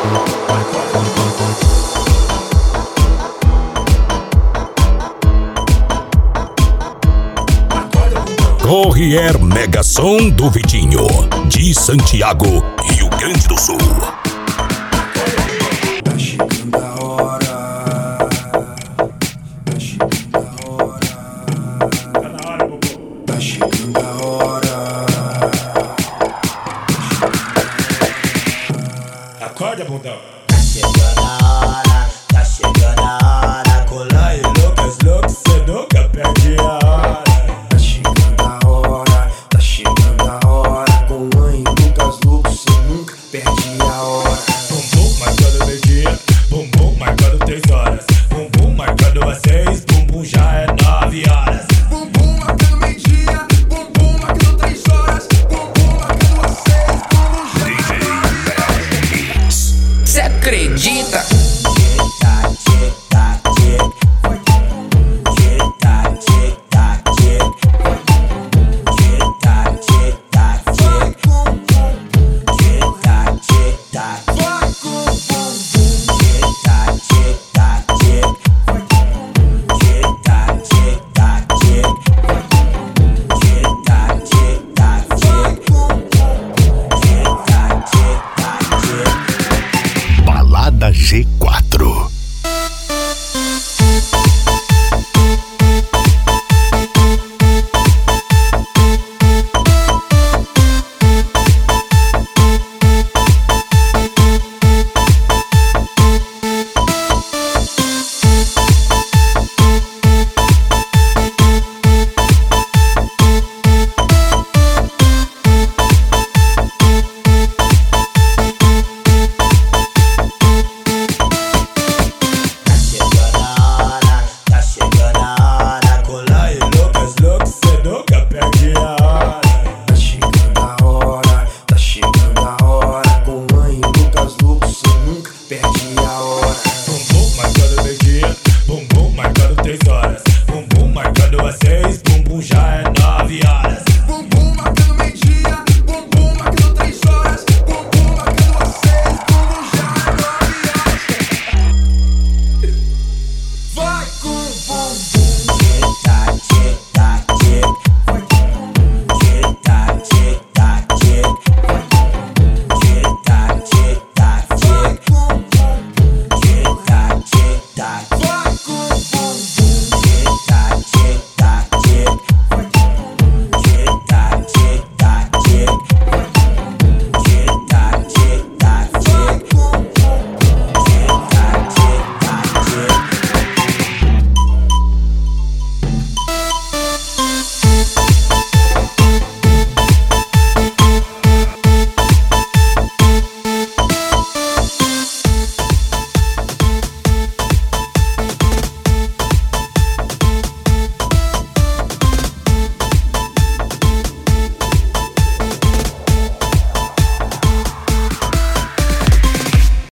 Corrier Mega Som do Vitinho, de Santiago, Rio Grande do Sul. Tá chegando a hora. Tá chegando a hora. Tá na hora, Bubu. Tá chegando a hora. Acorda, bundão. Tá chegando a hora, tá chegando a hora. Colar e Lucas, cê nunca perde a hora. Tá chegando a hora. Tá chegando a hora. Com mãe Lucas, cê nunca perde a hora. Bumbum marcando meio-dia, bumbum marcando 3 horas. Bumbum marcando às 6, bumbum já é 9 horas. Bumbum marcando meio-dia. Bumbum marcando 3 horas. Bumbum marcando às 6. Bumbum já. Cê acredita? Balada G4.